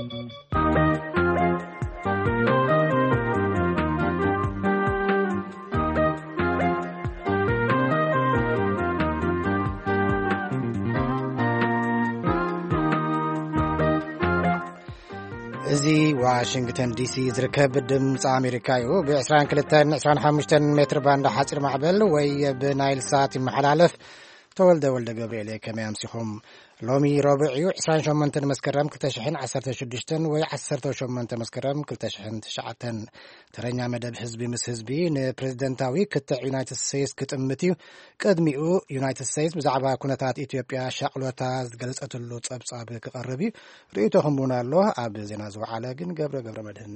زي واشنطن دي سي ዝርከብ ድምጽ ኣሜሪካ እዩ ብ22-25 ሜትር ባንድ ሓፂር ማዕበል ወይ ብናይል ሳት ይመሓላለፍ ተወልደ ወልደ ገብርኤል ከመይ ኣምሲኹም ሎሚ ረቡዕ እዩ 28 መስከረም 2016 ወይ 18 መስከረም 2009 ተረኛ መደብ ህዝቢ ምስ ህዝቢ ንፕሬዝደንታዊ ክትዕ ዩናይትድ ስቴትስ ክጥምት እዩ ቀድሚኡ ዩናይትድ ስቴትስ ብዛዕባ ኩነታት ኢትዮጵያ ሻቅሎታ ዝገልጸትሉ ጸብጻብ ክቐርብ እዩ ርእይቶኹም ቡና ኣሎ ኣብ ዜና ዝወዓለ ግን ገብረ መድህን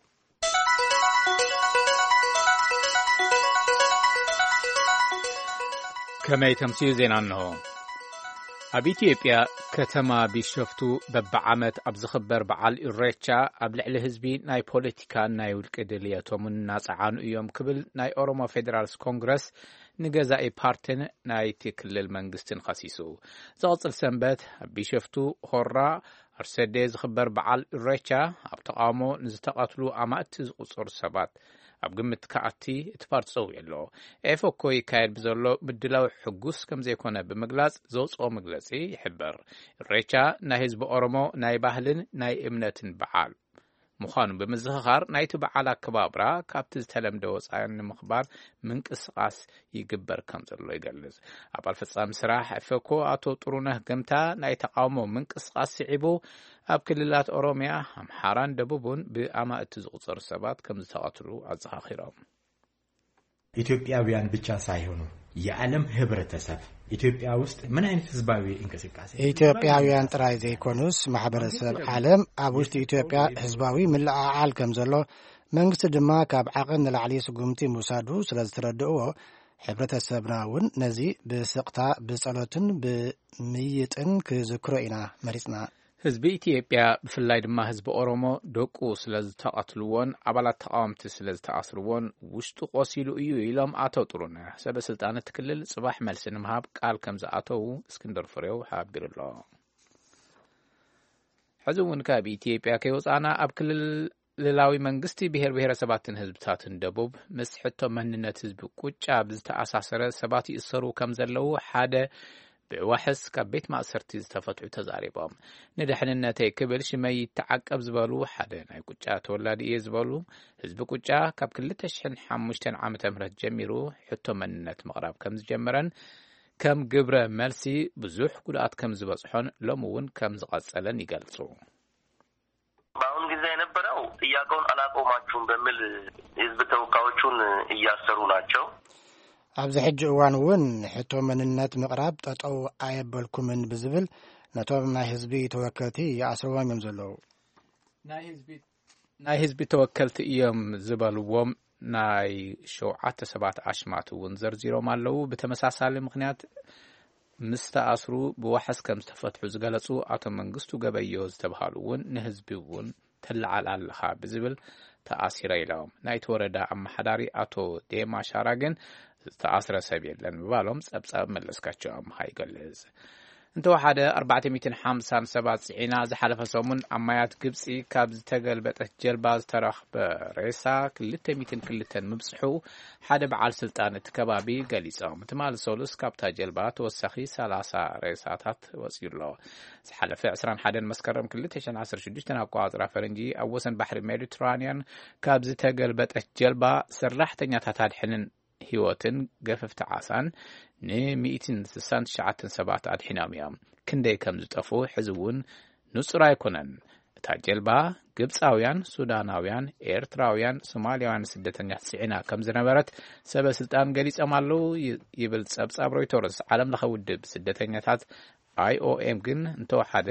ከመይ ተምሲል ዜና እንሆ ኣብ ኢትዮጵያ ከተማ ቢሾፍቱ በብዓመት ኣብ ዝኽበር በዓል ኢሬቻ ኣብ ልዕሊ ህዝቢ ናይ ፖለቲካ ናይ ውልቂ ድልየቶምን እናፀዓኑ እዮም ክብል ናይ ኦሮሞ ፌደራልስ ኮንግረስ ንገዛኢ ፓርቲን ናይቲ ክልል መንግስትን ኸሲሱ ዝቕፅል ሰንበት ኣብ ቢሾፍቱ ሆራ ኣርሰዴ ዝኽበር በዓል ኢሬቻ ኣብ ተቃውሞ ንዝተቐትሉ ኣማእቲ ዝቁፅሩ ሰባት ኣብ ግምት ከኣቲ እቲ ፓርቲ ፀውዒ ኣሎ ኤፎኮ ይካየድ ብዘሎ ምድላው ሕጉስ ከም ዘይኮነ ብምግላጽ ዘውፅኦ መግለጺ ይሕብር ኢሬቻ ናይ ህዝቢ ኦሮሞ ናይ ባህልን ናይ እምነትን በዓል ምዃኑ ብምዝኽኻር ናይቲ በዓል ኣከባብራ ካብቲ ዝተለምደ ወፃኢ ንምኽባር ምንቅስቓስ ይግበር ከም ዘሎ ይገልጽ ኣባል ፈጻሚ ስራሕ ኤፎኮ ኣቶ ጥሩነህ ገምታ ናይ ተቃውሞ ምንቅስቓስ ስዒቡ ኣብ ክልላት ኦሮሚያ ኣምሓራን ደቡብን ብኣማእቲ ዝቁፀሩ ሰባት ከም ዝተቐትሉ ኣዘኻኺሮም ኢትዮጵያውያን ብቻ ሳይሆኑ የዓለም ህብረተሰብ ኢትዮጵያ ውስጥ ምን አይነት ህዝባዊ እንቅስቃሴ ኢትዮጵያውያን ጥራይ ዘይኮኑስ ማህበረሰብ ዓለም ኣብ ውሽጢ ኢትዮጵያ ህዝባዊ ምልዓዓል ከም ዘሎ መንግስቲ ድማ ካብ ዓቕን ንላዕሊ ስጉምቲ ምውሳዱ ስለዝተረድእዎ ሕብረተሰብና እውን ነዚ ብስቕታ ብጸሎትን ብምይጥን ክዝክሮ ኢና መሪፅና ህዝቢ ኢትዮጵያ ብፍላይ ድማ ህዝቢ ኦሮሞ ደቁ ስለዝተቐትልዎን ኣባላት ተቃወምቲ ስለዝተኣስርዎን ውሽጡ ቆሲሉ እዩ ኢሎም ኣቶ ጥሩነህ ሰበስልጣናት ክልል ጽባሕ መልሲ ንምሃብ ቃል ከም ዝኣተው እስክንድር ፍሬው ሓቢሩሎ ሕዚ እውን ካብ ኢትዮጵያ ከይወፃና ኣብ ክልላዊ መንግስቲ ብሄር ብሄረሰባትን ህዝብታትን ደቡብ ምስ ሕቶ መንነት ህዝቢ ቁጫ ብዝተኣሳሰረ ሰባት ይእሰሩ ከም ዘለው ሓደ ብዋሕስ ካብ ቤት ማእሰርቲ ዝተፈትሑ ተዛሪቦም ንድሕንነተይ ክብል ሽመይ ተዓቀብ ዝበሉ ሓደ ናይ ቁጫ ተወላዲ እየ ዝበሉ ህዝቢ ቁጫ ካብ 2005 ዓመተ ምህረት ጀሚሩ ሕቶ መንነት ምቕራብ ከም ዝጀመረን ከም ግብረ መልሲ ብዙሕ ጉድኣት ከም ዝበጽሖን ሎሚ እውን ከም ዝቐጸለን ይገልጹ በአሁን ጊዜ የነበረው ጥያቄውን አላቆማችሁም በሚል ህዝብ ተወካዮቹን እያሰሩ ናቸው ኣብዚ ሕጂ እዋን እውን ሕቶ መንነት ምቕራብ ጠጠው ኣየበልኩምን ብዝብል ነቶም ናይ ህዝቢ ተወከልቲ ይኣስርዎም እዮም ዘለዉ ናይ ህዝቢ ተወከልቲ እዮም ዝበልዎም ናይ 7 ሰባት ኣሽማት እውን ዘርዚሮም ኣለዉ ብተመሳሳሊ ምኽንያት ምስተኣስሩ ብዋሕስ ከም ዝተፈትሑ ዝገለጹ ኣቶ መንግስቱ ገበዮ ዝተባሃሉ እውን ንህዝቢ እውን ተለዓል ኣለኻ ብዝብል ተኣሲረ ኢሎም ናይቲ ወረዳ ኣመሓዳሪ ኣቶ ዴማ ሻራ ግን ዝተኣስረ ሰብ የለን ምባሎም ጸብጻብ መለስካቸው ኣምሃ ይገልጽ እንተወሓደ 450 ሰባት ጽዒና ዝሓለፈ ሰሙን ኣማያት ግብጺ ካብ ዝተገልበጠት ጀልባ ዝተረኽበ ሬሳ 202 ምብጽሑ ሓደ በዓል ስልጣን እቲ ከባቢ ገሊጾም ትማል ሶሉስ ካብታ ጀልባ ተወሳኺ 30 ሬሳታት ወፂሎ ዝሓለፈ 21 መስከረም 2016 ኣቋጽራ ፈረንጂ ኣብ ወሰን ባሕሪ ሜዲትራንያን ካብ ዝተገልበጠት ጀልባ ሰራሕተኛታት ኣድሕንን ህይወትን ገፈፍቲ ዓሳን ን169 ሰባት ኣድሒኖም እዮም ክንደይ ከም ዝጠፉ ሕዚ እውን ንጹር ኣይኮነን እታ ጀልባ ግብፃውያን ሱዳናውያን ኤርትራውያን ሶማሊያውያን ስደተኛታት ጽዒና ከም ዝነበረት ሰበስልጣን ገሊጾም ኣለዉ ይብል ጸብጻብ ሮይተርስ ዓለም ለኸ ውድብ ስደተኛታት IOM ግን እንተወሓደ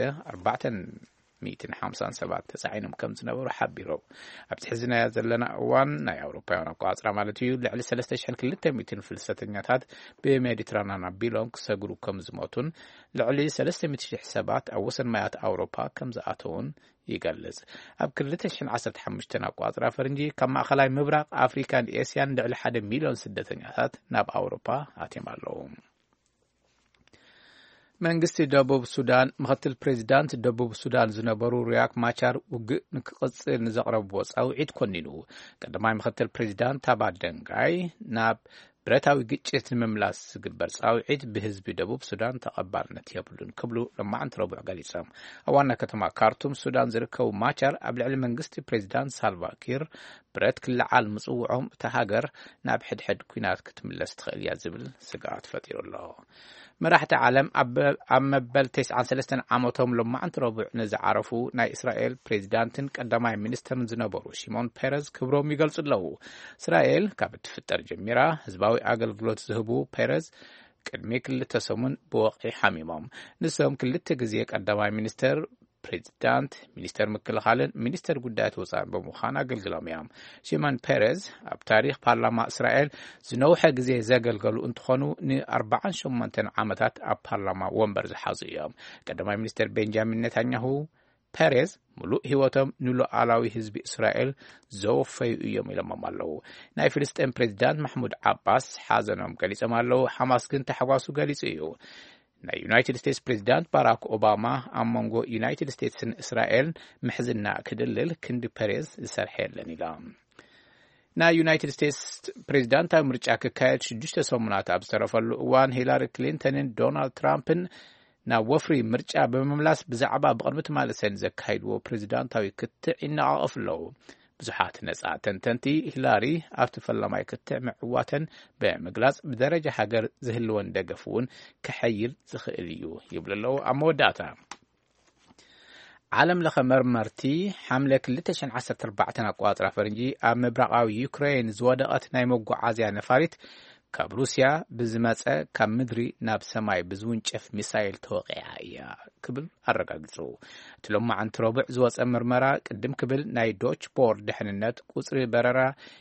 457 ተጻዒኖም ከም ዝነበሩ ሓቢሮም ኣብ ትሕዝና ዘለና እዋን ናይ ኣውሮፓውያን ኣቋጽራ ማለት እዩ ልዕሊ 3200 ፍልሰተኛታት ብሜዲትራንያን ኣቢሎም ክሰግሩ ከም ዝሞቱን ልዕሊ 300,000 ሰባት ኣብ ወሰን ማያት ኣውሮፓ ከም ዝኣተውን ይገልጽ ኣብ 2015 ኣቋጽራ ፈረንጂ ካብ ማእኸላይ ምብራቕ ኣፍሪካን ኤስያን ልዕሊ 1 ሚልዮን ስደተኛታት ናብ ኣውሮፓ ኣትዮም ኣለዉ መንግስቲ ደቡብ ሱዳን ምክትል ፕሬዚዳንት ደቡብ ሱዳን ዝነበሩ ሪያክ ማቻር ውግእ ንክቅጽል ንዘቕረብዎ ጻውዒት ኮኒኑ ቀዳማይ ምክትል ፕሬዚዳንት ታባደንጋይ ናብ ብረታዊ ግጭት ንምምላስ ዝግበር ጻውዒት ብህዝቢ ደቡብ ሱዳን ተቐባልነት የብሉን ክብሉ ለማዓንቲ ረቡዕ ገሊጾም ኣብ ዋና ከተማ ካርቱም ሱዳን ዝርከቡ ማቻር ኣብ ልዕሊ መንግስቲ ፕሬዚዳንት ሳልቫኪር ብረት ክለዓል ምጽውዖም እታ ሃገር ናብ ሕድሕድ ኩናት ክትምለስ ትኽእል እያ ዝብል ስጋት ፈጢሩ ኣሎ መራሕቲ ዓለም ኣብ መበል 93 ዓመቶም ለማዓንቲ ረቡዕ ንዝዓረፉ ናይ እስራኤል ፕሬዚዳንትን ቀዳማይ ሚኒስተርን ዝነበሩ ሺሞን ፔረዝ ክብሮም ይገልጹ ኣለዉ እስራኤል ካብ እትፍጠር ጀሚራ ህዝባዊ ኣገልግሎት ዝህቡ ፔረዝ ቅድሚ 2 ሰሙን ብወቕዒ ሓሚሞም ንሶም 2 ግዜ ቀዳማይ ሚኒስተር ፕሬዚዳንት ሚኒስተር ምክልኻልን ሚኒስተር ጉዳያት ወፃኢን ብምዃን ኣገልግሎም እዮም ሺሞን ፔረዝ ኣብ ታሪክ ፓርላማ እስራኤል ዝነውሐ ግዜ ዘገልገሉ እንትኾኑ ን48 ዓመታት ኣብ ፓርላማ ወንበር ዝሓዙ እዮም ቀዳማይ ሚኒስተር ቤንጃሚን ኔታንያሁ ፔሬዝ ሙሉእ ህይወቶም ንሉዓላዊ ህዝቢ እስራኤል ዘወፈዩ እዮም ኢሎም ኣለዉ ናይ ፍልስጤን ፕሬዚዳንት ማሕሙድ ዓባስ ሓዘኖም ገሊጾም ኣለዉ ሓማስ ግን ተሓጓሱ ገሊጹ እዩ ናይ ዩናይትድ ስቴትስ ፕሬዚዳንት ባራክ ኦባማ ኣብ መንጎ ዩናይትድ ስቴትስን እስራኤል ምሕዝና ክድልል ክንዲ ፔሬዝ ዝሰርሐ የለን ኢሎም ናይ ዩናይትድ ስቴትስ ፕሬዚዳንታዊ ምርጫ ክካየድ 6 ሰሙናት ኣብ ዝተረፈሉ እዋን ሂላሪ ክሊንተንን ዶናልድ ትራምፕን ናብ ወፍሪ ምርጫ ብምምላስ ብዛዕባ ብቅድሚ ትማልሰን ዘካይድዎ ፕሬዚዳንታዊ ክትዕ ይነቃቐፉ ኣለዉ ብዙሓት ነጻ ተንተንቲ ሂላሪ ኣብቲ ፈላማይ ክትዕ ምዕዋተን ብምግላጽ ብደረጃ ሃገር ዝህልወን ደገፍ እውን ክሐይል ዝኽእል እዩ ይብሉ ኣለዉ ኣብ መወዳእታ ዓለም ለኸ መርመርቲ ሓምለ 2014 ኣቆጻጽራ ፈረንጂ ኣብ ምብራቃዊ ዩክሬን ዝወደቐት ናይ መጓዓዝያ ነፋሪት ካብ ሩስያ ብዝመጸ ካብ ምድሪ ናብ ሰማይ ብዝውንጨፍ ሚሳይል ተወቂዓ እያ ክብል ኣረጋግጹ እቲ ሎማዓንቲ ረቡዕ ዝወፀ ምርመራ ቅድም ክብል ናይ ዶች ቦርድ ድሕንነት ቁፅሪ በረራ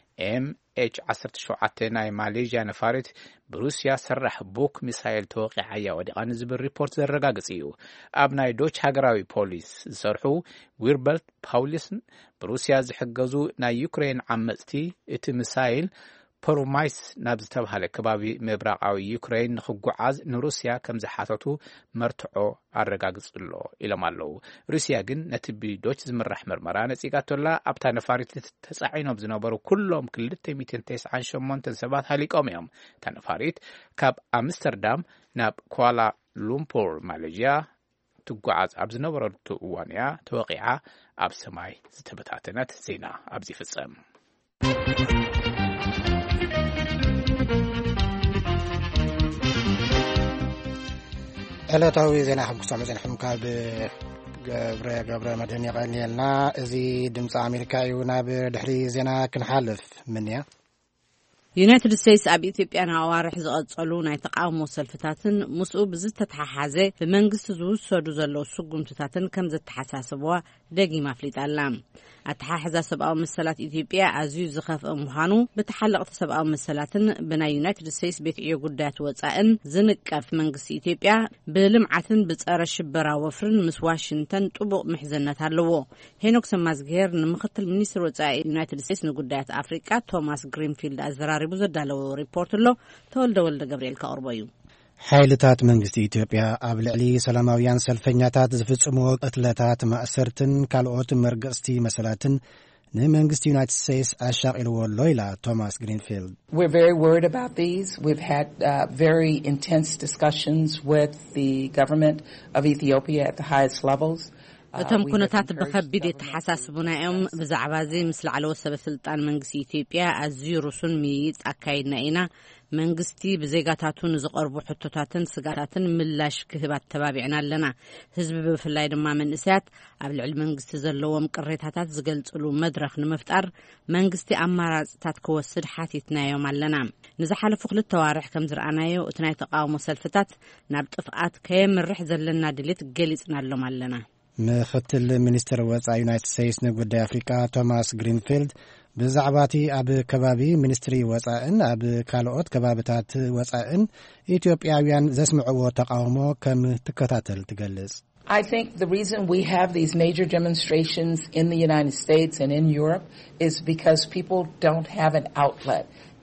MH17 ናይ ማሌዥያ ነፋሪት ብሩስያ ሰራሕ ቦክ ሚሳይል ተወቂዓ እያ ወዲቓ ንዝብል ሪፖርት ዘረጋግጽ እዩ ኣብ ናይ ዶች ሃገራዊ ፖሊስ ዝሰርሑ ዊርበልት ፓውሊስን ብሩስያ ዝሕገዙ ናይ ዩክሬን ዓመፅቲ እቲ ሚሳይል ፖሮማይስ ናብ ዝተባሃለ ከባቢ ምብራቃዊ ዩክሬን ንኽጓዓዝ ንሩስያ ከም ዝሓተቱ መርትዖ ኣረጋግጽሎ ኢሎም ኣለዉ ሩስያ ግን ነቲ ብዶች ዝምራሕ ምርመራ ነጺጋቶላ ኣብታ ነፋሪት ተጻዒኖም ዝነበሩ ኩሎም 298 ሰባት ሃሊቆም እዮም እታ ነፋሪት ካብ ኣምስተርዳም ናብ ኳላ ሉምፑር ማሌዥያ ትጓዓዝ ኣብ ዝነበረቱ እዋን እያ ተወቂዓ ኣብ ሰማይ ዝተበታተነት ዜና ኣብዚ ይፍጸም ዕለታዊ ዜና ሕጉሳ መፅንሕም ካብ ገብረ መድህን ይቐኒየልና እዚ ድምፂ ኣሜሪካ እዩ ናብ ድሕሪ ዜና ክንሓልፍ ምን እያ ዩናይትድ ስቴትስ ኣብ ኢትዮጵያ ናዋርሕ ዝቐጸሉ ናይ ተቃውሞ ሰልፍታትን ምስኡ ብዝተተሓሓዘ ብመንግስቲ ዝውሰዱ ዘለዉ ስጉምትታትን ከም ዘተሓሳስብዋ ደጊማ ኣፍሊጣላ ኣተሓሕዛ ሰብኣዊ መሰላት ኢትዮጵያ ኣዝዩ ዝኸፍአ ምዃኑ ብተሓለቕቲ ሰብኣዊ መሰላትን ብናይ ዩናይትድ ስቴትስ ቤት ዕዮ ጉዳያት ወፃኢን ዝንቀፍ መንግስቲ ኢትዮጵያ ብልምዓትን ብጸረ ሽበራ ወፍርን ምስ ዋሽንግተን ጥቡቕ ምሕዝነት ኣለዎ ሄኖክ ሰማዝጌር ንምክትል ሚኒስትር ወፃኢ ዩናይትድ ስቴትስ ንጉዳያት ኣፍሪቃ ቶማስ ግሪንፊልድ ኣዘራሪቡ ዘዳለዎ ሪፖርት ኣሎ ተወልደ ወልደ ገብርኤል ካቅርቦ እዩ ሓይልታት መንግስቲ ኢትዮጵያ ኣብ ልዕሊ ሰላማውያን ሰልፈኛታት ዝፍጽምዎ ቅትለታት ማእሰርትን ካልኦት መርገጽቲ መሰላትን ንመንግስቲ ዩናይትድ ስቴትስ ኣሻቒልዎ ኣሎ ኢላ ቶማስ ግሪንፊልድ We're very worried about these. We've had very intense discussions with the government of Ethiopia at the highest levels. እቶም ኩነታት ብከቢድ የተሓሳስቡና እዮም ብዛዕባ እዚ ምስ ላዕለዎት ሰበስልጣን መንግስቲ ኢትዮጵያ ኣዝዩ ሩሱን ምይይጥ ኣካይድና ኢና መንግስቲ ብዜጋታቱ ንዝቐርቡ ሕቶታትን ስጋታትን ምላሽ ክህባት ተባቢዕና ኣለና ህዝቢ ብፍላይ ድማ መንእሰያት ኣብ ልዕሊ መንግስቲ ዘለዎም ቅሬታታት ዝገልጽሉ መድረኽ ንምፍጣር መንግስቲ ኣማራጽታት ክወስድ ሓቲትናዮም ኣለና ንዝሓለፉ 2 ተዋርሕ ከም ዝረኣናዮ እቲ ናይ ተቃውሞ ሰልፍታት ናብ ጥፍኣት ከየምርሕ ዘለና ድሌት ገሊጽናሎም ኣለና ምክትል ሚኒስትር ወፃኢ ዩናይትድ ስቴትስ ንጉዳይ ኣፍሪቃ ቶማስ ግሪንፊልድ ብዛዕባቲ ኣብ ከባቢ ሚኒስትሪ ወፃኢን ኣብ ካልኦት ከባቢታት ወፃኢን ኢትዮጵያውያን ዘስምዕዎ ተቃውሞ ከም ትከታተል ትገልጽ I think the reason we have these major demonstrations in the United States and in Europe is because people don't have an outlet.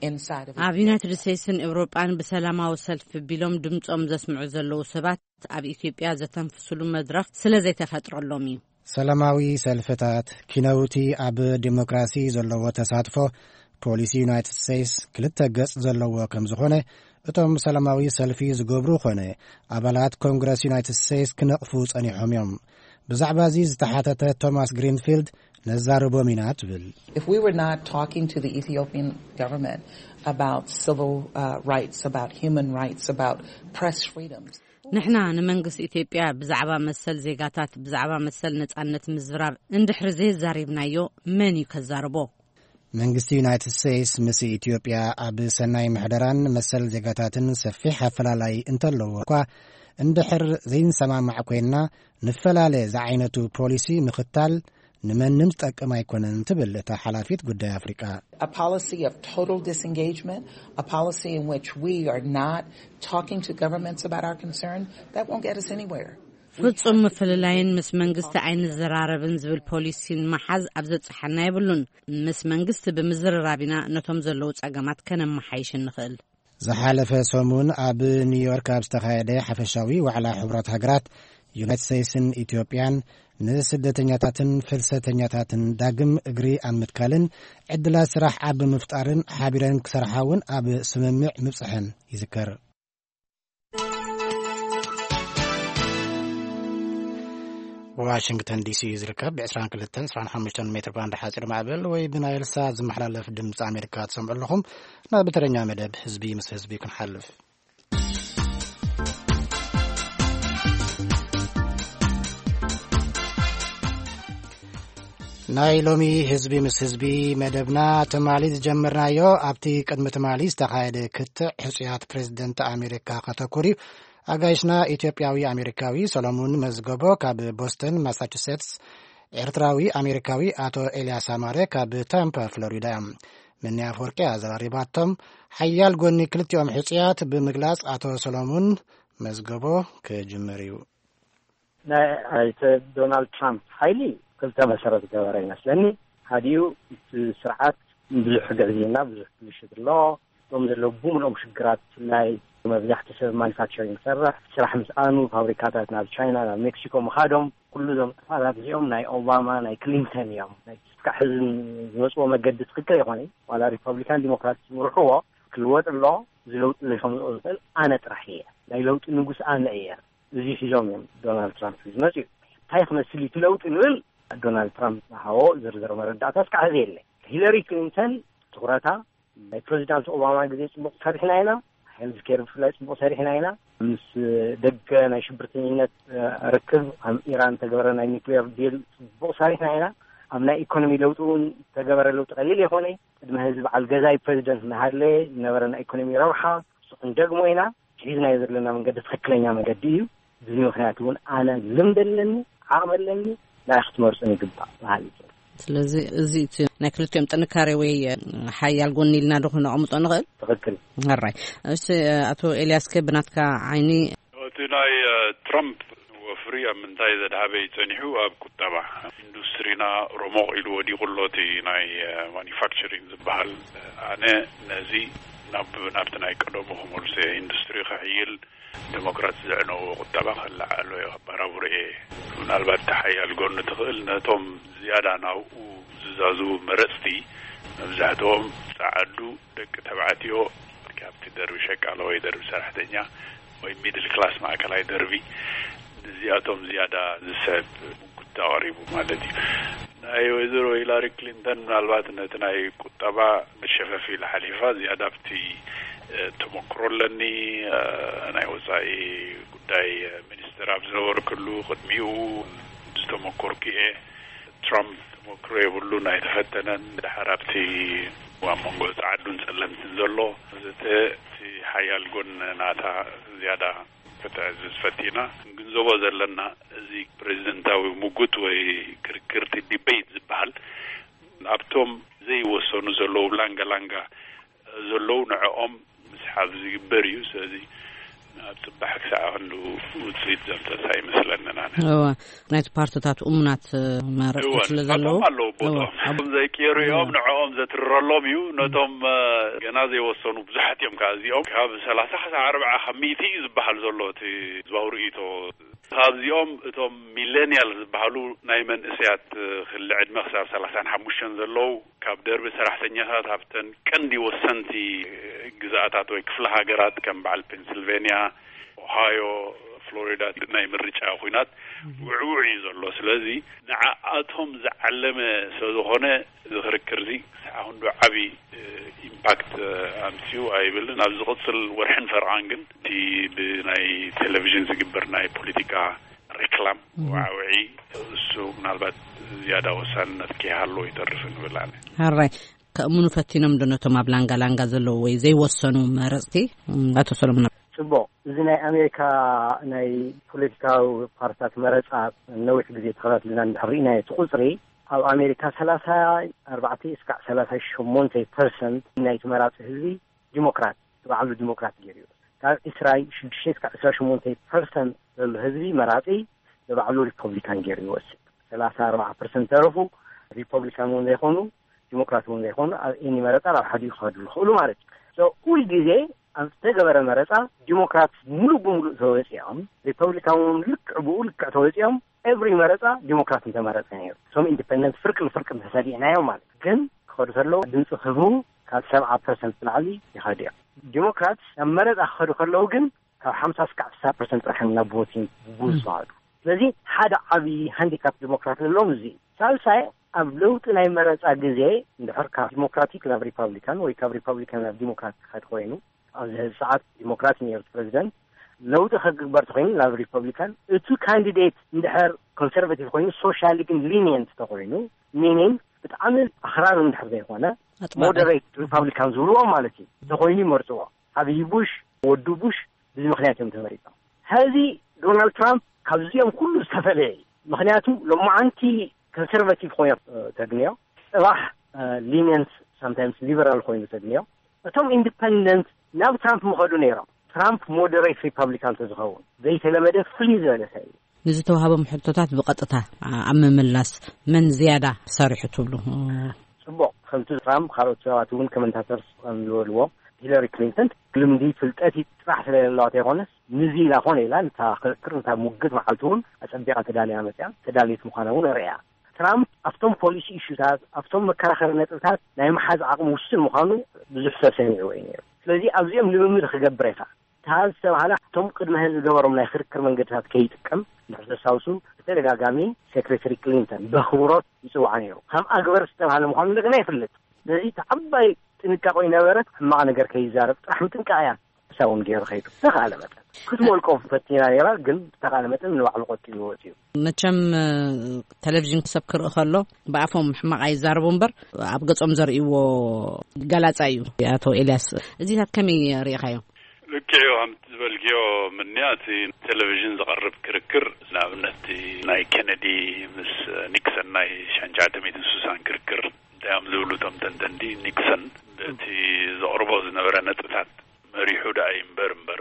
inside of ኣብ ዩናይትድ ስቴትስን ኤውሮጳን ብሰላማዊ ሰልፊ ቢሎም ድምጾም ዘስምዑ ዘለዉ ሰባት ኣብ ኢትዮጵያ ዘተንፍስሉ መድረኽ ስለ ዘይተፈጥረሎም እዩ። ሰላማዊ ሰልፍታት ኪነውቲ ኣብ ዲሞክራሲ ዘለዎ ተሳትፎ ፖሊሲ ዩናይትድ ስቴትስ ክልተ ገጽ ዘለዎ ከም ዝኾነ እቶም ሰላማዊ ሰልፊ ዝገብሩ ኾነ ኣባላት ኮንግረስ ዩናይትድ ስቴትስ ክነቕፉ ጸኒሖም እዮም። ብዛዕባ እዚ ዝተሓተተ ቶማስ ግሪንፊልድ ነዛረቦም ኢና ትብል። If we were not talking to the Ethiopian government about civil rights, about human rights, about press freedoms, ንሕና ንመንግስቲ ኢትዮጵያ ብዛዕባ መሰል ዜጋታት ብዛዕባ መሰል ነጻነት ምዝራብ እንድሕር ዘይዛሪብናዮ መን እዩ ከዛርቦ? መንግስቲ ዩናይትድ ስቴትስ ምስ ኢትዮጵያ ኣብ ሰናይ ምሕደራን መሰል ዜጋታትን ሰፊሕ ኣፈላላይ እንተለዎ እኳ እንድሕር ዘይንሰማማዕ ኮይንና ንፈላለ ዝዓይነቱ ፖሊሲ ምኽታል ንመንም ዝጠቅም ኣይኮነን ትብል እታ ሓላፊት ጉዳይ ኣፍሪቃ። A policy of total disengagement, a policy in which we are not talking to governments about our concern, that won't get us anywhere. ፍጹም ምፍልላይን ምስ መንግስቲ ኣይንዘራረብን ዝብል ፖሊሲን መሓዝ ኣብ ዘጽሓና ይብሉን። ምስ መንግስቲ ብምዝርራቢና ነቶም ዘለዉ ጸገማት ከነመሓይሽ ንኽእል። ዝሓለፈ ሰሙን ኣብ ኒውዮርክ ኣብ ዝተኻየደ ሓፈሻዊ ዋዕላ ሕብረት ሃገራት ዩናይትድ ስቴትስን ኢትዮጵያን ንስደተኛታትን ፍልሰተኛታትን ዳግም እግሪ ኣብ ምትካልን ዕድላት ስራሕ ኣብ ምፍጣርን ሓቢረን ክሰርሓውን ኣብ ስምምዕ ምብጽሕን ይዝከር። ዋሽንግተን ዲሲ ዝርከብ ብ22-25 ሜትር ባንድ ሓፂር ማዕበል ወይ ብናይል ሳት ዝመሓላለፍ ድምፂ ኣሜሪካ ትሰምዑ ኣለኹም። ናብ በተረኛ መደብ ህዝቢ ምስ ህዝቢ ክንሓልፍ። ናይ ሎሚ ህዝቢ ምስ ህዝቢ መደብና ተማሊ ዝጀመርናዮ ኣብቲ ቅድሚ ተማሊ ዝተኻየደ ክትዕ ሕፁያት ፕሬዚደንት ኣሜሪካ ከተኩር እዩ። ኣጋይሽና ኢትዮጵያዊ ኣሜሪካዊ ሰሎሞን መዝገቦ ካብ ቦስተን ማሳቹሴትስ፣ ኤርትራዊ ኣሜሪካዊ ኣቶ ኤልያስ አማረ ካብ ታምፓ ፍሎሪዳ እዮም። ምንያ አፈወርቂ ኣዘራሪባቶም ሓያል ጎኒ ክልቲኦም ሕፁያት ብምግላጽ ኣቶ ሰሎሞን መዝገቦ ክጅምር እዩ። ናይ ዶናልድ ትራምፕ ሓይሊ ክልተ መሰረት ገበረ ይመስለኒ። ሓዲኡ ስርዓት ብዙሕ ግዕዜና ብዙሕ ብልሽት ኣሎ ቶም ዘለዎ ቡምሎም ሽግራት ናይ መብዛሕቲ ሰብ ማኑፋክቸሪንግ ሰርሕ ስራሕ ምስኣኑ ፋብሪካታት ናብ ቻይና ናብ ሜክሲኮ መኻዶም ኩሉ ዞም ጥፋታት እዚኦም ናይ ኦባማ ናይ ክሊንተን እዮም። ናይ ስካዕ ሕዝቢ ዝመፅዎ መገዲ ትክክል ይኾነ ዋላ ሪፐብሊካን ዲሞክራት ዝምርሕዎ ክልወጥ ኣሎ ዝለውጥ ዘይከምዝኦ ዝኽእል ኣነ ጥራሕ እየ ናይ ለውጢ ንጉስ ኣነ እየ እዚ ሒዞም እዮም ዶናልድ ትራምፕ ዝመፅኡ እንታይ ክመስል እዩ ትለውጥ ንብል ዶናልድ ትራምፕ ሃዎ ዝርዝር መረዳእታ ስካዕ ሕዚ የለ ሂለሪ ክሊንተን ትኩረታ ናይ ፕሬዚዳንት ኦባማ ግዜ ጽቡቕ ሰሪሕና ኢና ሄልዝ ኬር ብፍላይ ጽቡቕ ሰሪሕና ኢና ምስ ደገ ናይ ሽብርተኝነት ርክብ ኣብ ኢራን ተገበረ ናይ ኒክሌር ዲል ጽቡቕ ሰሪሕና ኢና ኣብ ናይ ኢኮኖሚ ለውጢ እውን ተገበረ ለውጢ ቀሊል ይኾነ ቅድሚ ህዝቢ በዓል ገዛይ ፕሬዚደንት ናሃለ ዝነበረ ናይ ኢኮኖሚ ረብሓ እንደግሞ ኢና ሒዝናዮ ዘለና መንገዲ ትክክለኛ መንገዲ እዩ ብዚ ምክንያት እውን ኣነ ልምዲ ኣለኒ ዓቕሚ ኣለኒ ናይ ክትመርፁን ይግባእ ባህል እዩ። ስለዚ እዚ ናይ ክልቲኦም ጥንካሬ ወይ ሓያል ጎኒ ኢልና ዶ ክነቕምጦ ንኽእል? ትክክል ኣራይ እሺ ኣቶ ኤልያስ ከብናትካ ዓይኒ እቲ ናይ ትራምፕ ወፍሪ ኣብ ምንታይ ዘድሃበይ ፀኒሑ ኣብ ቁጠባ ኢንዱስትሪና ሮሞቕ ኢሉ ወዲቑሎ እቲ ናይ ማኒፋክቸሪንግ ዝበሃል ኣነ ነዚ ናብቲ ናይ ቀደሙ ክመልሶ ኢንዱስትሪ ክሕይል ዲሞክራት ዝዕነዎ ቁጠባ ክለዓሎ የኸበራብሩ እየ ምናልባት ተሓያል ጎኒ ትኽእል ነቶም ዝያዳ ናብኡ ዝዛዝቡ መረፅቲ መብዛሕትኦም ፃዓዱ ደቂ ተባዕትዮ ካብቲ ደርቢ ሸቃሎ ወይ ደርቢ ሰራሕተኛ ወይ ሚድል ክላስ ማእከላይ ደርቢ እዚኣቶም ዝያዳ ዝስዕብ ሙግት ተቐሪቡ ማለት እዩ። ናይ ወይዘሮ ሂላሪ ክሊንተን ምናልባት ነቲ ናይ ቁጠባ መሸፈፊ ሓሊፋ ዝያዳ ብቲ ተመክሮ ኣለኒ ናይ ወፃኢ ጉዳይ ሚኒስትር ኣብ ዝነበሩ ክሉ ቅድሚኡ ዝተመኮርኩ እየ ትራምፕ ተመክሮ የብሉ ናይ ተፈተነን ድሓር ኣብቲ ኣብ መንጎ ፃዓዱን ፀለምትን ዘሎ እቲ ሓያል ጎን ናታ ዝያዳ ክትዕዝዝ ፈቲና ግንዘቦ ዘለና እዚ ፕሬዚደንታዊ ሙጉት ወይ ክርክርቲ ዲቤት ዝበሃል ኣብቶም ዘይወሰኑ ዘለዉ ላንጋ ዘለዉ ንዕኦም ምስሓብ ዝግበር እዩ። ስለዚ صباحك ساعة عنده وتصيد زمتة ساي مثلنا أنا. نايت بارتات أمنات ما رأيت لذلو. زي كيرو يوم نعوم زت الرلوميو نتوم جنازة وصلوا بزحت يوم كازي أو كهاب 3-4 زبحل زلوتي زوريتو. هذا يوم توم ميلينيالز بحالو نايمن إسيات خل عد مخسر 35 زلوا كاب درب سرح سنيها تابتن كندي وسنتي جزءات ويكفلها جرات كم بعل بنسلفانيا أوهايو فلوريدا نايم الرجع خوينات وعوعي زلوا سلازي نعاتهم زعلمة سوزخونة ذخر كرزي عنده عبي إمباكت أمسيو أيبل نابز قصل ورحن فرعانجن دي بناي تلفزيون زجبر ناي بوليتيكا ريكلام وعوعي السوق نالبات زيادة وسان كي هالو يترفن بلانه هالرأي كأمنو فتينم دونتو مابلانغا لانغا زلو ويزي وصنو مرزتي باتو سلمنا شبو زي أمريكا ناي بوليتيكا بارتات مرزات نوح بزي تخلط لنا نحرينا تقصري أو أمريكا 3-4 نايت مرات هذي ديمقراط وعملوا ديمقراط جريو كان إسرائيل 6-8% الهذي مراتي وعملوا ريبوبليكان جريو 3-4% تعرفوا ريبوبليكان من يخونوا ديمقراط من يخونوا إني مرات على حد يخادوا الخلو مارك كل جزء أنتجبر مرات ديمقراط ملو توزيعهم ريبوبليكان بقول توزيعهم every مرة ديمقراط انت مرة ثانية سوم independent فرق بحسابي أنا يوم مالك جن خرجوا دنسو خبروا كان 7% العالي يخدع ديمقراط مرة خرجوا جن كان 5-9% رحنا نبوتين بوزاد لذي هذا أبي هانديكاب ديمقراط اللومزي ثالثا أبلوت لا مرة أجزاء نحرك ديمقراطيك لا ريبابليكان ويكاب ريبابليكان لا ديمقراط خد خوينه هذا ساعات ديمقراطي نير بريزيدنت لو تخرج برتقين لا ريبابليكان تو كانديديت ندحر كونسرفاتيف خوينه سوشيال لينينت تقولينه مينين بتعمل أحرار ندحر زي هنا مودريت ريبابليكان زولوا مالتي تقوليني مرتوا هذه بوش ودو بوش بمخنياتهم تمريكا هذه دونالد ترامب كذيهم كله استفلي مخنياته لما أنتي كونسرفاتيف خوينه تدنيا راح لينينت sometimes ليبرال خوينه تدنيا ثم اندبندنت ناب ترامب مخدونيرا ترامب مودريت ريبابليكان تزخون زي تلمده فليزة لسي نزتو هابا محطوطات بقطتها عم ملاس من زيادة صارحته له سبق خلطو ترامب خلطو سواتون كمنتاترس الولو هيلاري كلينتون كلم دي فلتأتي تراح سلالات يغونس نزي لاخون إلا نتا موجد محلتون أسبيع تدالي عمتيا تدالي مخانون رئيا ترامب أفتم بوليسي إشوتات أفتم مكارخر نتلتات نايم حاز عقم وشل مخانو بزحسة سنة وينير ስለዚህ ኣብዚኦም ልምምድ ክገብር ይካ ታል ሰባላ ቶም ቅድመ ህዝብ ገበሮም ናይ ክርክር መንገድታት ከይጥቀም ንሕሰሳውሱ ተደጋጋሚ ሴክሬታሪ ክሊንተን በኽብሮት ይጽዋዕ ነይሩ ከም ኣግበር ዝተባሃለ ምዃኑ እንደገና ይፍለጥ ስለዚህ ተዓባይ ጥንቃቄ ነበረት ሕማቕ ነገር ከይዛረብ ጥራሕ ምጥንቃያ ሰውን ገይሩ ኸይዱ ተኻለ መጠን ክትሞልቆም ፈቲና ነይራ ግን ተኻለ መጠን ንባዕሉ ቆጢቡ ወፂኡ መቸም ቴሌቪዥን ክሰብ ክርኢ ከሎ ብኣፎም ሕማቕ ኣይዛረቡ እምበር ኣብ ገጾም ዘርእይዎ ገላጻ እዩ ኣቶ ኤልያስ እዚታት ከመይ ርኢኻዮ ልክዮ ከም ዝበልክዮ ምንያት ቴሌቪዥን ዝቐርብ ክርክር ንኣብነት ናይ ኬነዲ ምስ ኒክሰን ናይ 1960 ክርክር እንታይም ዝብሉ ቶም ተንተንዲ ኒክሰን እቲ ዘቕርቦ ዝነበረ ነጥብታት مريحو داي مبرمبر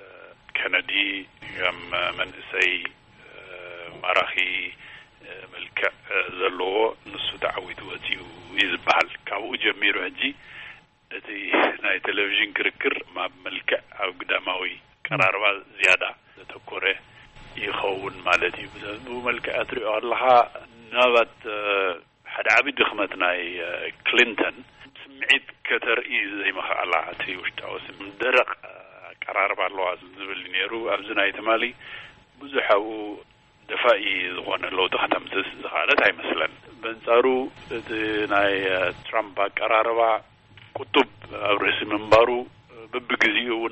كندي يم منسي مراخي ملكع زلو نسو تعويد وتيو يزبال كاو جميرو هجي اتي ناي تلفزيون كركر ما ملكع او قداماوي قراروا زياده تكوره يخون مالتي بو ملكع اتريو الله نابت حد عبد خمتناي كلينتون سمعت كترئيس زي ما خلعتي وشتاوس درق قرار بالله زبل نيرو ابزناي تمالي بزحو دفائي زغون لو تختم زخالت هاي مثلا بنصارو ناي ترامب قراروا كتب ابرس منبارو ببغزيون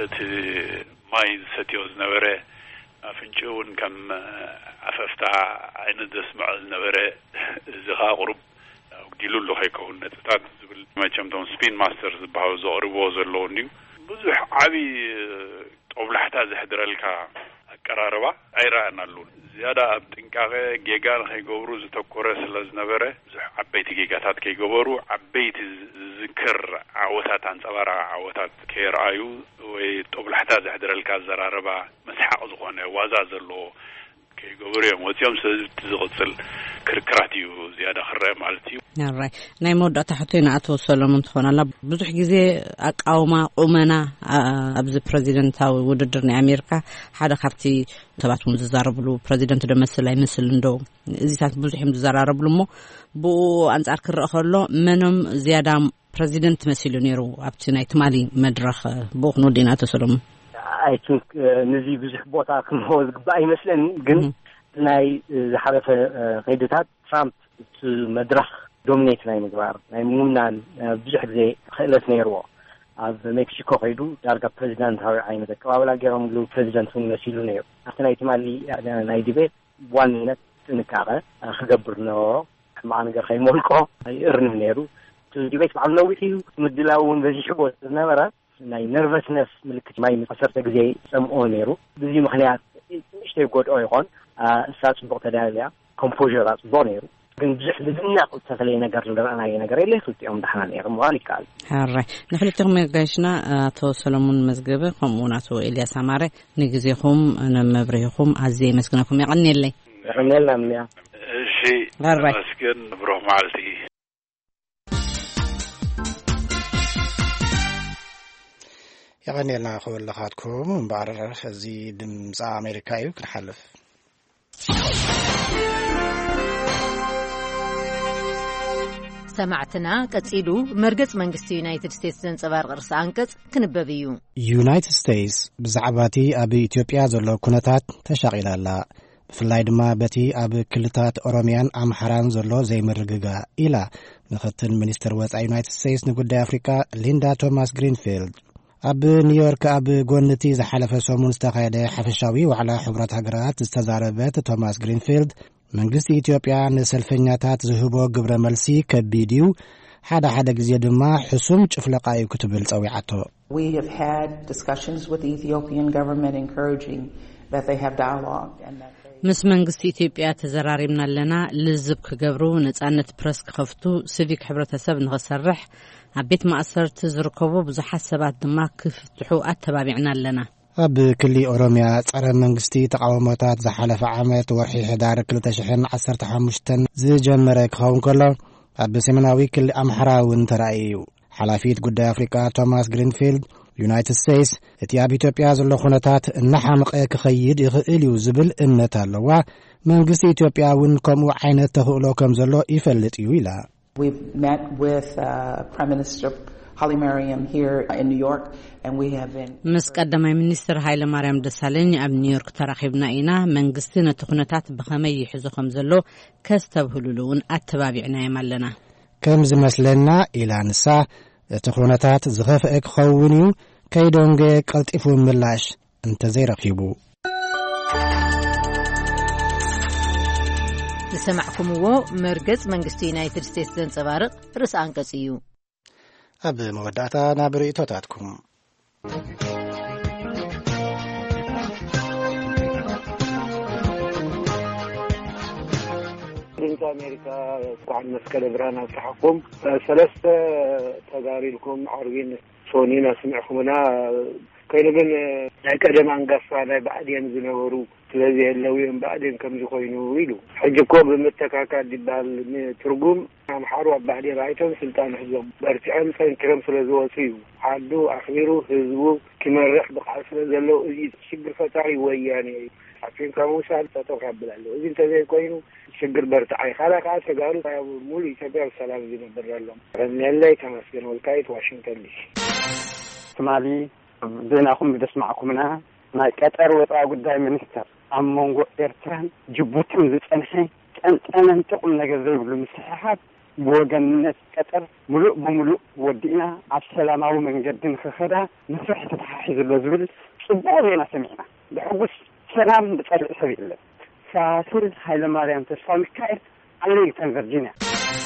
ماي ستيوز نوره افنچون كم اففتا عين دسمع نوره زغا غرب وديلو له هيكون نتات ما جمتون سبين ماسترز باوز اور ووز لونيو بزح عبي طبل حتى زحدر لك ቀራረባ አይራናሉን زيادة أبتنكاغة جيجان خيجورو زتكورة سلزنبرة عبيت جيجاتات كيجورو عبيت ذكر عوتات عن صبارة عوتات كيرأيو وطبل حتى زحدر الكازر ربع مسحق زغونه وازازلو كيجورو وتيوم سزغتل كركراتيو زيادة خرّة مالتيو. نعم. نايمود أتحطينا أتوصل من تخونا لا بزح جزء أقاوما قمنا أبز بريزيدنت أو ودرني أمريكا هذا خبتي تبعتهم زاربلو بريزيدنت دمسلا يمثل ندو زيتات بزحهم زاربلو مو بو أنت أذكر أخرله منهم زيادة بريزيدنت مسيلونيرو أبتناي تمالي مدرخ بوخنو دينا تسلم. I think نزي بزح بوتا كم هو بأي مثلا جن ناي زحرف قيدتات ترامب مدرخ دومينيت ناي مقبار ناي ممنان بزح زي خلص نيرو از مكسيكو قيدو دارجا بريزيدنت هاي عين ذاك ولا جرام لو بريزيدنت مسيلونيرو أحنا يتمالي ناي ديبيت وان نت نكارة خبرنا معنا جرخي مولكو يرن نيرو ديبيت معنا ويتيو مدلاون بزي شبوت نمرة ناي نيرفسنس ملكت ماي مسافة جزء سمعوا نيرو بزي مخنيات اشتري قد أيقون ساس بقطة داليا كومبوجرات بونيرو كن بزح لدينا قد تخلينا قرر أنا ينقر إليه قلت يوم دحنا نيرو مغالي قال هاري نحن تغمي قايشنا تو سلمون مزقبة قموناتو إليا ساماري نجزيكم نمبريكم عزي مسكنكم يغني اللي يغني لنا شيء مسكن بروح معلتي يغني لنا أخوة لخاتكم مبعرر خزي دمز أمريكايو كنحلف سمعتنا كتسيلو مرقص منقستي يونايتد ستيتس زنصبار قرص أنقص كنببيو يونايتد ستيتس بزعباتي أبي إثيوبيا زلو كونتات تشاغل الله بفلاي دما بتي أبي كلتات أوروميان أمحران زلو زي مرققا إلا مختن منستر وزع يونايتد ستيتس نقود أفريكا ليندا توماس جرينفيلد أب نيويورك أب غونتي زحلف سومون استقايده حفشاوي وعلى حبرات هجرات استزاربت توماس جرينفيلد መንግስቲ ኢትዮጵያ ንሰልፈኛታት ዝህቦ ግብረ መልሲ ከቢድዩ ሓደ ግዜ ድማ ሕሱም ጭፍለቃ እዩ ክትብል ጸዊዓቶ We have had discussions with the Ethiopian government encouraging that they have dialogue and that ምስ መንግስቲ ኢትዮጵያ ተዘራሪብና ኣለና ልዝብ ክገብሩ ነጻነት ፕረስ ክኸፍቱ ሲቪክ ሕብረተሰብ ንኽሰርሕ ኣብ ቤት ማእሰርቲ ዝርከቡ ብዙሓት ሰባት ድማ ክፍትሑ ኣተባቢዕና ኣለና أب كلي أوروميا صار منغستي تقاومات زحلف عامات ورحي حدار 2015 زجمرك خون كله أب سيمناوي كل أمحراون ترأيو حلافيت قد أفريقيا توماس جرينفيلد يونايتد ستيتس اتياب إثيوبيا زلو خونتات نحمق كخيد يخيليو زبل إنتا لوا منغستي إثيوبيا ونكم وعينة تخلو كم زلو يفلت يويلا We've met with Prime Minister Holly Mariam here in New York and we have been مسقدماي منستر هايله ماريام دسالني اب نيويورك تراخبنا إنا منغستنا تخنتات بخمي يحزخم زلو كستبهلولون اتبابعنا يملنا كم زمسلنا الى نسا تخنتات زخفك خونيو كيدونغ قلطفو ملاش انت زي رخيبو لسمعكم هو مرقص منغستي يونايتد ستيتس زنصبارق رس أنقصيو أب مودعتا نابري توتاتكم برنس أمريكا سرعان مسكال برانا صحكم ثلاثة تقاري لكم عربين صونينا سمعكمنا كيلبن قدم انقصانا بعد ينزلوا ስለዚህ ለውይም بعدين كم يخوينو ويلو حجكم بمتكاكات دبال ترجم امحارو بعد رايتهم سلطان حزب برتعم سنكرم سلازوسيو عدو اخيرو حزبو كمرح بقى سلازلو اي شجر فتاي وياني عارفين كانوا سال تتقبلوا اذا انت زي كوينو شجر برتعي خلاص قالوا مولي تبع سلام دي برلهم رنيلي تمسكن والكايت واشنطن دي سمالي بينكم بتسمعكمنا ما قطر وطا ጉዳይ ሚኒስተር አሞንጎ ኤርትራን ጅቡቲን ዝጸንሐ ቀንጠነን ጥቁም ነገር ዘይብሉ ምስሐሓት በወገንነት ቀጠር ሙሉእ በሙሉእ ወዲና ኣብ ሰላማዊ መንገድን ክኸዳ መስርሕ ተተሓሒዙ ዝብል ጽቡቕ ዜና ሰሚዕና ብሕጉስ ሰላም ብጸልእ ሰብ የለን ፋሲል ሃይለማርያም ተስፋ ሚካኤል ኣርሊንግተን ቨርጂኒያ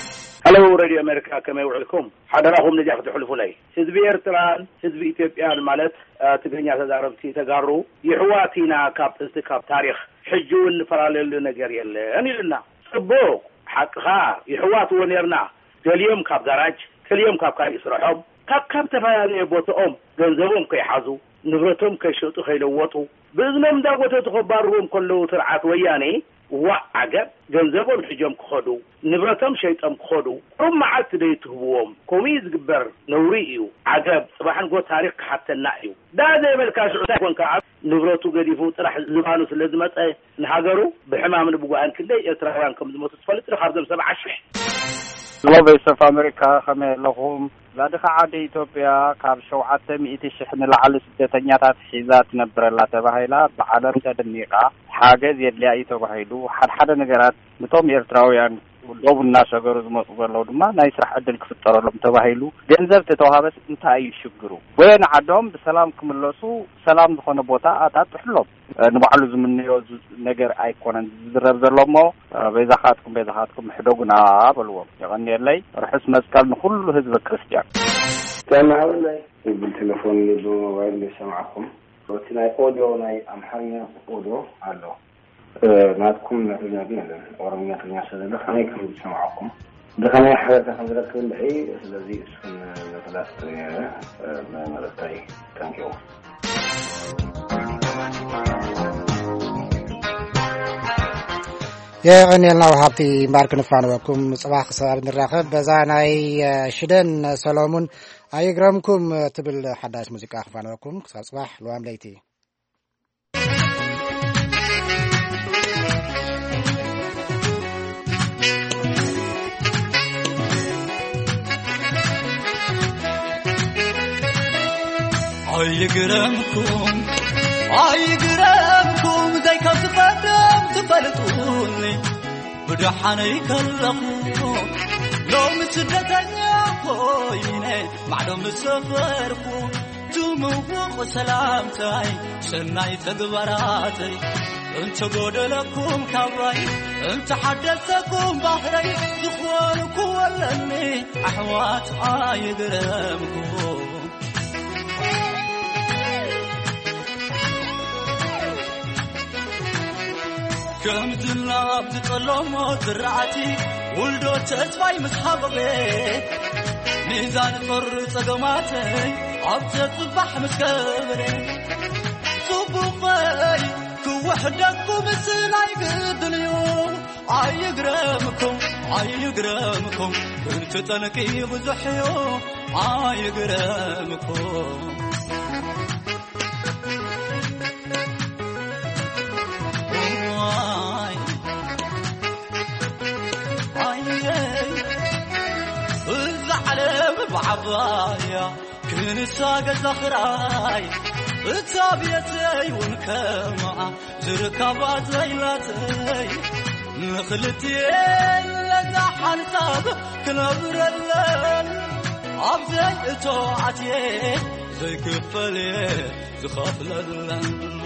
هلو راديو أمريكا كما يوعدكم حضرهم نجاح تحلفوا لي حزب إيرتران حزب إثيوبيا مالت تغنيا تداربتي تقارو يحواتينا كاب استكاب تاريخ حجون فرالل نجار يلا أني لنا صبو حقها يحوات ونيرنا كليوم كاب جراج كليوم كاب كاي إسرائهم كاب تفاعل بوتهم جنزبهم كي حازو نبرتهم كي شوتو خيلواتو بإذنهم دعوتو تخبارهم كله ترعات وياني وعجب جنزبهم حجم كخدو نبرتهم شيطان كخدو رم عت ديتهم كوميز جبر نوريو عجب صباحا جو تاريخ حتى النعيو ده زي ملكاش عتاقون كعب نبرتو قديفو طرح زبانو سلزمت نهاجرو بحمام نبوغان كله يتراوان كم زموت تفلت رخارزم 7 شح Voice of America خمي لهم لدخ عاد إثيوبيا كاب شوعة 100,000 لعل سدتنيات حيزات نبر الله تبعيلا بعالم تدنيقة حاجة يدلي إثيوبيا حد نجارات متوم إرتراويان لو الناس أجرز مصور ما نايسرح عدل كفتر لهم تبعيلو جنزب تتوها بس انت أي شجرو وين عدهم بسلام كملصو سلام دخون بوتا أتات حلم نبعلو زمن يوز نجار أيقونن زرب زلمو بيزخاتكم حدوقنا بالوم يعني لي رحس مسكال نخل حزب كريستيان كان هؤلاء بالتليفون يدو موبايل يسمعكم وتناي أوديو ناي أمحرنا أوديو علو ناتكم نحن ورمينا خلينا سيدنا خلينا كم يسمعكم دخلنا حاجة خمسة كل أي الذي اسمه ثلاثة ما نرتاي thank you يا غني الله وهابتي مارك نفانوكم صباح صباح نراخب بزاناي شدن سلامون أيقرمكم تبل حداش موسيقى خفانوكم صباح لوام ليتي أيقرمكم زي كفتم تفلتوني بدحني كلكم لو مسدتني خويني معلوم سفركم تموق سلامتي سناي تدبراتي انت قدلكم كبري انت حدثكم بحري دخولكم ولني أحوات أيقرمكم كم دلنا بتطلمو درعتي ولدو تسفاي مسحبغي ميزان طر صدماتي عبت تصبح مسكبري صبوقي كوحدكم سلاي قدليو عيقرمكم كنت تنكي بزحيو عيقرمكم بعضايا كن ساق زخراي تصابيتي ونكمع زركبات زيلاتي نخلتي لزحن صاب كنبرلن عبزي توعتي زي كفلي زخاف لدلن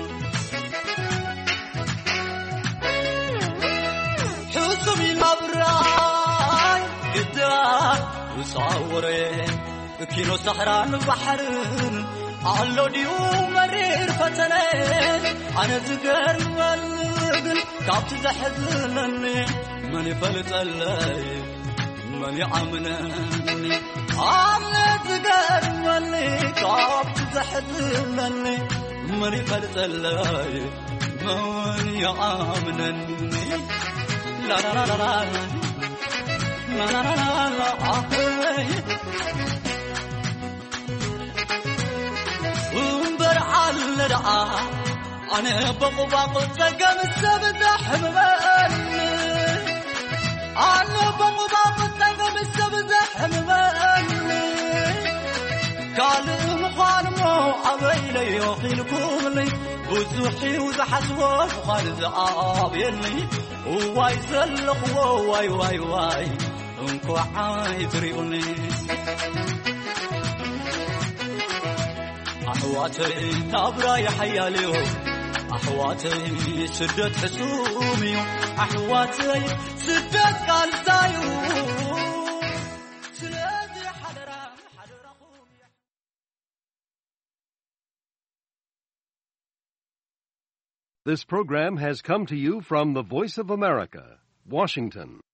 حسمي مبراي قدام وصوري كيلو صحراء البحر علو ديو مرير فتنين أنا زقر والقل كابت زحزنني من يفلت اللي من يعمنني أنا زقر واللي كابت زحزنني من يفلت اللي من يعمنني لا لا لا لا لا لا لا لا ومبر على الرعا أنا بقبق تقم السبت حمباني أنا بقبق تقم السبت حمباني قال مخالمو عبيلي يوخيلكم لي وزوحي وزحسوه وخال زعابيني واي سلق واي واي واي انكو عايتريوني أحواتي نابرا يا حياليو أحواتي سدت حسوميو أحواتي سدت قالزايو This program has come to you from the Voice of America, Washington.